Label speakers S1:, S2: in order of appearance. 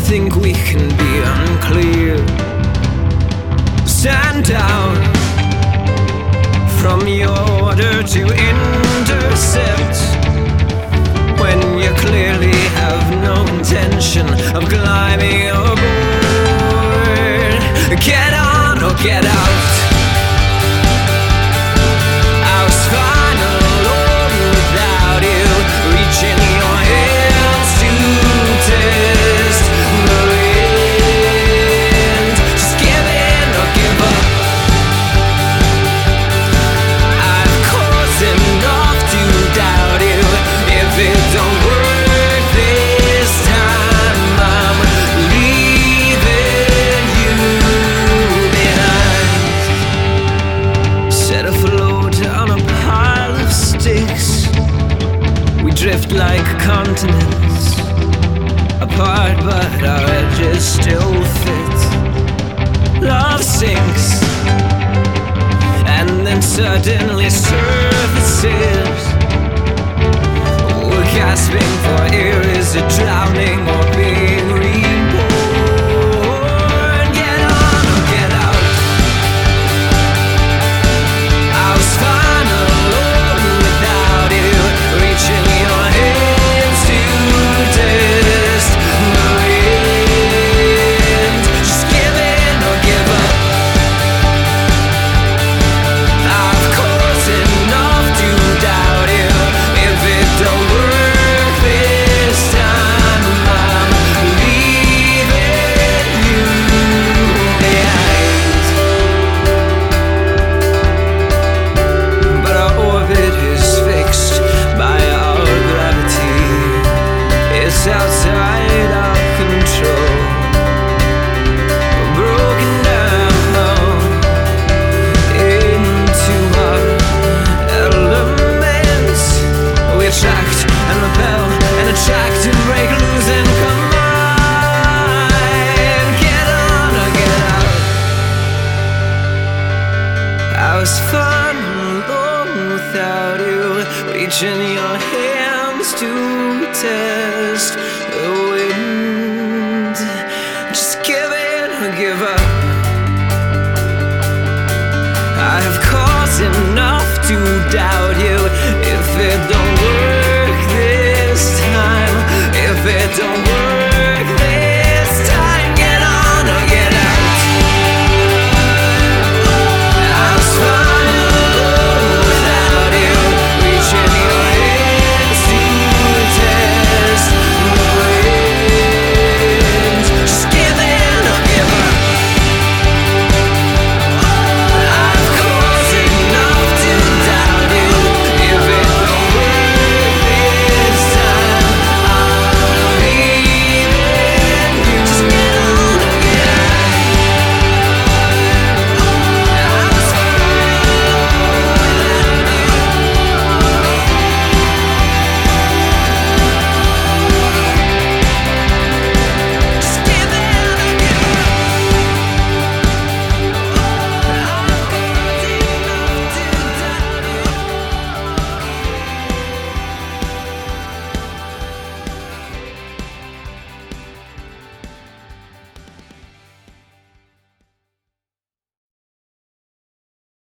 S1: think we can be unclear. Stand down from your order to intercept when you clearly have no intention of climbing aboard. Get on or get out. I was fine alone without you, reaching your hands to test the wind. Just give in or give up. I've caused enough to doubt you. If it don't work this time, I'm leaving you behind. Set a float on a pile of sticks. We drift like continents apart, but our edges still fit. Love sinks and then suddenly surfaces. We're gasping for air. Is it drowning or being reborn? Get on or get out. I was fine alone without you, reaching your hands to test the wind. Just give in or give up. I've caused enough to doubt you. If it don't work this time, I'm leaving you behind. But our orbit is fixed by our gravity. It's outside our control. We're broken down into our elements. We attract and repel and attract and break loose and combine. Get on or get out. I was fine alone without you, reaching your hands to test the wind. Just give in or give up. I have caused enough to doubt you. If it don't